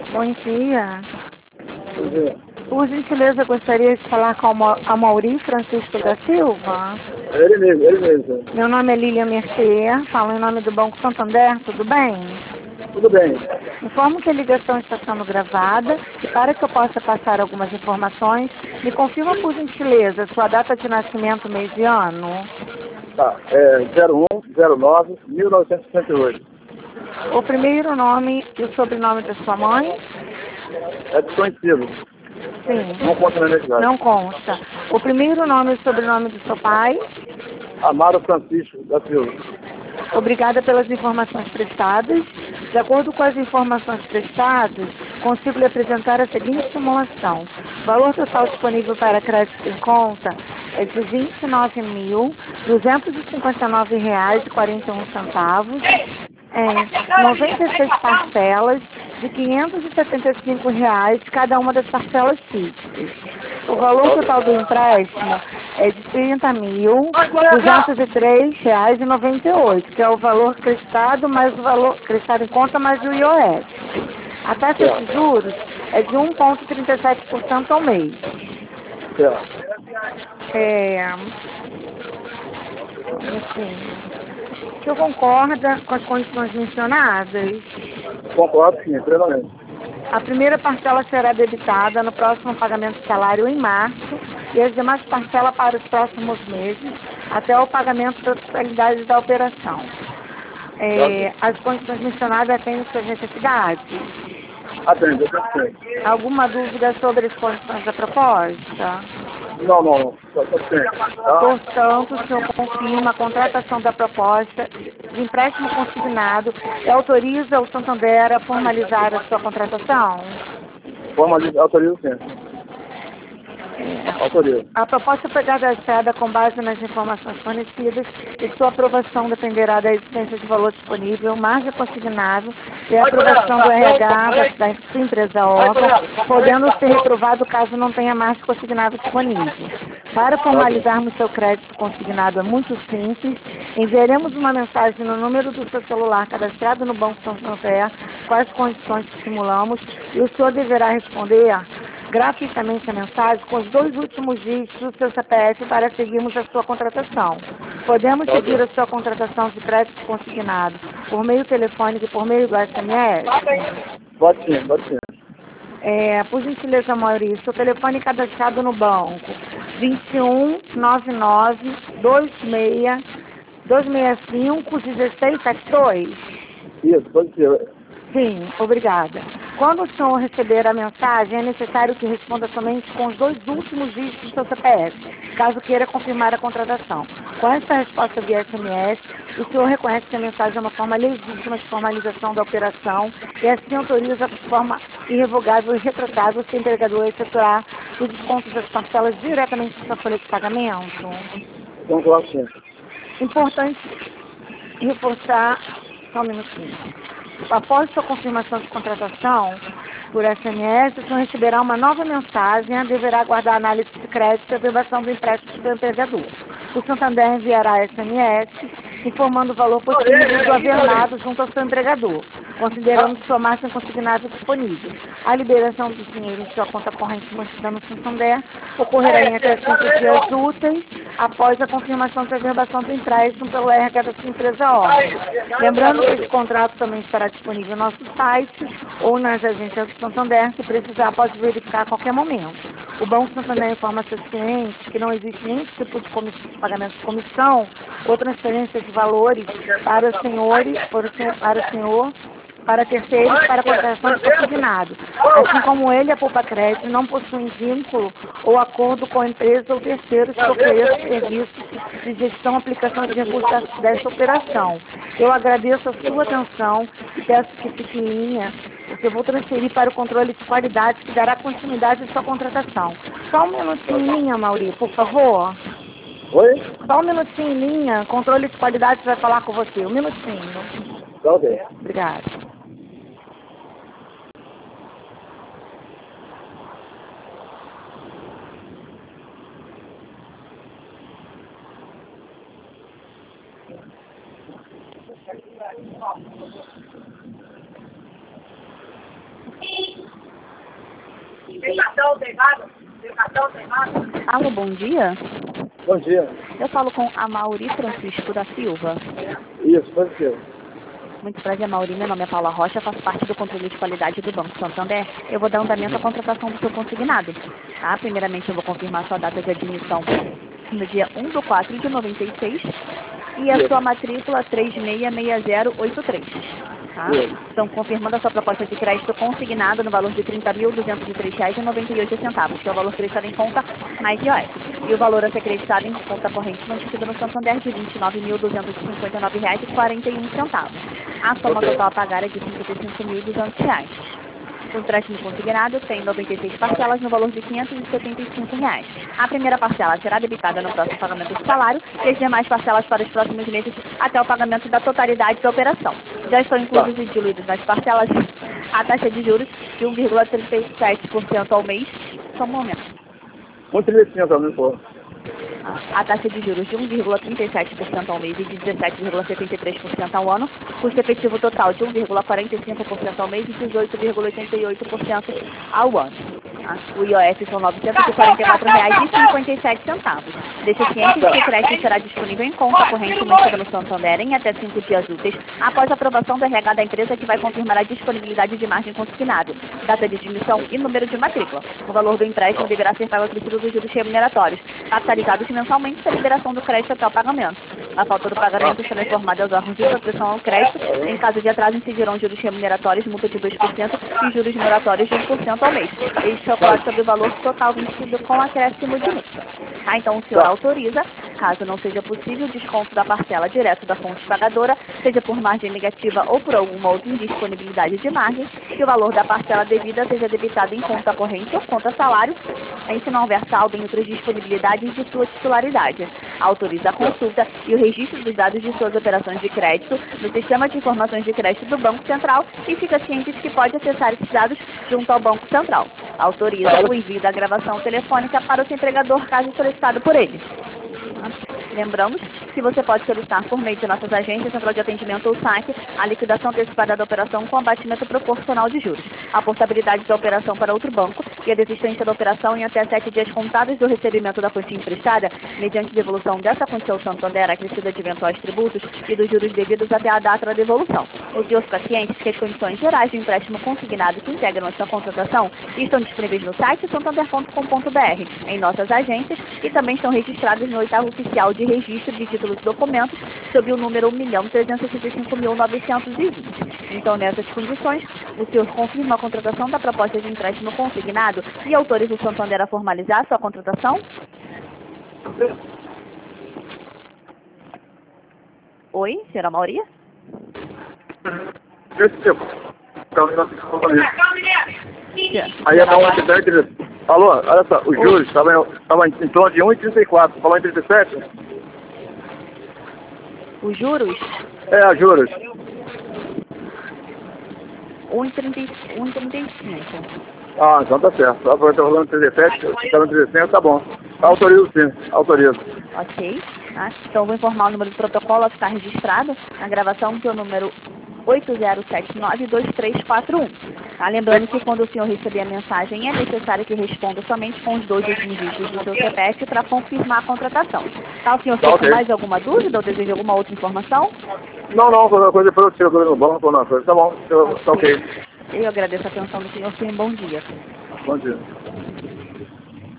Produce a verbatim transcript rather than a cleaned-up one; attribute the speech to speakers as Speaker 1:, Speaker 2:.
Speaker 1: Bom dia.
Speaker 2: Pois é.
Speaker 1: Por gentileza, eu gostaria de falar com a Ma- a Mauri Francisco da Silva.
Speaker 2: É ele mesmo, ele mesmo.
Speaker 1: Meu nome é Lília Mercier, falo em nome do Banco Santander, tudo bem?
Speaker 2: Tudo bem.
Speaker 1: Informo que a ligação está sendo gravada e para que eu possa passar algumas informações, me confirma por gentileza sua data de nascimento, mês e ano.
Speaker 2: Tá. É zero um zero nove mil novecentos e sessenta e oito.
Speaker 1: O primeiro nome e o sobrenome da sua mãe?
Speaker 2: É desconhecido.
Speaker 1: Sim,
Speaker 2: Não conta na identidade.
Speaker 1: não consta. O primeiro nome e o sobrenome do seu pai?
Speaker 2: Amaro Francisco da Silva.
Speaker 1: Obrigada pelas informações prestadas. De acordo com as informações prestadas, consigo lhe apresentar a seguinte simulação. O valor total disponível para crédito em conta é de vinte e nove mil duzentos e cinquenta e nove reais e quarenta e um centavos em noventa e seis parcelas de quinhentos e setenta e cinco reais cada uma das parcelas fixas. O valor total do empréstimo é de trinta mil duzentos e três reais e noventa e oito, que é o valor creditado mais o valor creditado em conta mais o I O F. A taxa de
Speaker 2: Certo.
Speaker 1: juros é de um vírgula trinta e sete por cento ao mês.
Speaker 2: Certo.
Speaker 1: É, assim, o senhor concorda com as condições mencionadas?
Speaker 2: Concordo sim, plenamente.
Speaker 1: A primeira parcela será debitada no próximo pagamento de salário em março e as demais parcelas para os próximos meses, até o pagamento da totalidade da operação. É, as condições mencionadas atendem suas necessidades.
Speaker 2: Atende, atende.
Speaker 1: Alguma dúvida sobre as condições da proposta?
Speaker 2: Não, não, não. Só só tem. Tá?
Speaker 1: Portanto, o senhor confirma a contratação da proposta de empréstimo consignado e autoriza o Santander a formalizar a sua contratação?
Speaker 2: Formaliza, autoriza sim. Autoriza.
Speaker 1: A proposta foi cadastrada com base nas informações fornecidas e sua aprovação dependerá da existência de valor disponível, margem consignável e a aprovação do R H da, da sua empresa órgão, podendo ser reprovado caso não tenha margem consignável disponível. Para formalizarmos seu crédito consignado é muito simples, enviaremos uma mensagem no número do seu celular cadastrado no Banco Santander com as condições que simulamos e o senhor deverá responder gratuitamente a mensagem com os dois últimos dígitos do seu C P F para seguirmos a sua contratação. Podemos seguir a sua contratação de crédito consignado por meio telefônico e por meio do S M S?
Speaker 2: Pode sim, pode sim.
Speaker 1: É, por gentileza, Maurício, o telefone cadastrado no banco, vinte e um, nove nove, dois seis, dois seis cinco, dezesseis setenta e dois.
Speaker 2: Isso, pode ser.
Speaker 1: Sim, obrigada. Quando o senhor receber a mensagem, é necessário que responda somente com os dois últimos dígitos do seu C P F, caso queira confirmar a contratação. Com essa resposta via S M S, o senhor reconhece que a mensagem é uma forma legítima de formalização da operação e assim autoriza de forma irrevogável e retratável se o empregador efetuar o desconto das parcelas diretamente da sua folha de pagamento.
Speaker 2: Concordo sim.
Speaker 1: Importante reforçar, só um minutinho. Após sua confirmação de contratação por S M S, o senhor receberá uma nova mensagem e deverá aguardar a análise de crédito e aprovação do empréstimo do empregador. O Santander enviará S M S informando o valor possível do averlado junto ao seu empregador, considerando sua margem consignada disponível. A liberação do dinheiro em sua conta corrente mantida no Santander ocorrerá em até cinco dias úteis após a confirmação de averbação do empréstimo pelo R H da sua empresa órgão. Lembrando que esse contrato também estará disponível no nosso site ou nas agências do Santander, se precisar pode verificar a qualquer momento. O Banco Santander informa seus clientes que não existe nenhum tipo de, comiss... de pagamento de comissão ou transferência de valores para os senhores, para o senhor, para o senhor para terceiros para contratação de consignado. Assim como ele, a Poupa Crédito não possui vínculo ou acordo com a empresa ou terceiros que ofereçam serviços de gestão e aplicação de recursos dessa operação. Eu agradeço a sua atenção e peço que fique em linha, porque eu vou transferir para o controle de qualidade que dará continuidade à sua contratação. Só um minutinho em linha, Mauri, por favor.
Speaker 2: Oi?
Speaker 1: Só um minutinho em linha, controle de qualidade vai falar com você. Um minutinho.
Speaker 2: Tá ok.
Speaker 1: Obrigada.
Speaker 3: Tem cartão, tem vaga? Tem cartão, tem vaga?
Speaker 4: Alô, bom dia.
Speaker 2: Bom dia.
Speaker 4: Eu falo com a Mauri Francisco da Silva.
Speaker 2: Isso, pode ser.
Speaker 4: Muito prazer, Mauri. Meu nome é Paula Rocha, faço parte do controle de qualidade do Banco Santander. Eu vou dar andamento à contratação do seu consignado. Tá? Primeiramente, eu vou confirmar sua data de admissão no dia um de quatro de noventa e seis e a
Speaker 2: Isso.
Speaker 4: sua matrícula três seis seis zero oito três. Tá?
Speaker 2: Isso.
Speaker 4: Estão confirmando a sua proposta de crédito consignada no valor de trinta mil duzentos e três reais e noventa e oito centavos, que é o valor creditado em conta mais I O S. E o valor a ser creditado em conta corrente mantido no Santander de vinte e nove mil duzentos e cinquenta e nove reais e quarenta e um centavos. A soma
Speaker 2: Ok.
Speaker 4: total a pagar é de cinquenta e cinco mil e duzentos reais. O empréstimo consignado tem noventa e seis parcelas no valor de quinhentos e setenta e cinco reais. A primeira parcela será debitada no próximo pagamento do salário e as demais parcelas para os próximos meses até o pagamento da totalidade da operação. Já estão inclusos e diluídos nas parcelas a taxa de juros de um vírgula trinta e sete por cento ao mês. Só um momento.
Speaker 2: Um trecento, não for.
Speaker 4: A taxa de juros de um vírgula trinta e sete por cento ao mês e de dezessete vírgula setenta e três por cento ao ano, custo efetivo total de um vírgula quarenta e cinco por cento ao mês e dezoito vírgula oitenta e oito por cento ao ano. O I O S são novecentos e quarenta e quatro reais e cinquenta e sete centavos. Deixe ciente de que o crédito será disponível em conta corrente mantida no Santander em até cinco dias úteis, após a aprovação do R H da empresa, que vai confirmar a disponibilidade de margem consignado, data de admissão e número de matrícula. O valor do empréstimo deverá ser pago acrescido dos juros remuneratórios, capitalizados mensalmente para a liberação do crédito até o pagamento. A falta do pagamento será informada aos órgãos de proteção ao crédito. Em caso de atraso, incidirão juros remuneratórios, multa de dois por cento e juros moratórios de um por cento ao mês. Este é o código sobre o valor total vencido com acréscimo de multa. Ah, então o senhor autoriza, caso não seja possível, o desconto da parcela direto da fonte pagadora, seja por margem negativa ou por alguma outra indisponibilidade de margem, que o valor da parcela devida seja debitado em conta corrente ou conta salário, em se não houver saldo em outras disponibilidades de sua titularidade. Autoriza a consulta e o registro dos dados de suas operações de crédito no Sistema de Informações de Crédito do Banco Central e fica ciente de que pode acessar esses dados junto ao Banco Central. Autoriza o envio da gravação telefônica para o seu empregador, caso solicitado por ele. Lembramos que você pode solicitar por meio de nossas agências, central de atendimento ou saque, a liquidação antecipada da operação com abatimento proporcional de juros, a portabilidade da operação para outro banco e a desistência da operação em até sete dias contáveis do recebimento da quantia emprestada, mediante devolução dessa quantia ao Santander acrescida de eventuais tributos e dos juros devidos até a data da devolução. Os senhores pacientes que as condições gerais de empréstimo consignado que integram essa contratação estão disponíveis no site santander ponto com ponto br, em nossas agências, e também estão registrados no oitavo oficial de registro de títulos e documentos sob o número um milhão trezentos e sessenta e cinco mil novecentos e vinte. Então, nessas condições, o senhor confirma a contratação da proposta de empréstimo consignado e autoriza o Santander a formalizar sua contratação? Oi, senhora Mauri?
Speaker 2: Aí é uma atividade. Alô, olha só, os juros estavam em torno de um vírgula trinta e quatro. Falou em trinta e sete?
Speaker 4: Os juros?
Speaker 2: É, juros.
Speaker 4: um vírgula trinta e cinco.
Speaker 2: Ah, então tá certo. Só porque eu tô falando trinta e sete, estava em trinta e cinco, tá bom. Autorizo sim, autorizo.
Speaker 4: Ok. Tá? Então, vou informar o número do protocolo a ficar registrado na gravação, que é o número oito zero sete nove dois três quatro um. Tá? Lembrando que quando o senhor receber a mensagem, é necessário que responda somente com os dois últimos dígitos do seu C P F para confirmar a contratação. Tá, o senhor
Speaker 2: Tá,
Speaker 4: tem
Speaker 2: ok.
Speaker 4: mais alguma dúvida ou deseja alguma outra informação?
Speaker 2: Não, não, qualquer coisa foi eu tiro coisa no banco ou na coisa. Tá bom, eu, tá ok.
Speaker 4: Eu agradeço a atenção do senhor. Tenha um bom dia.
Speaker 2: Bom dia.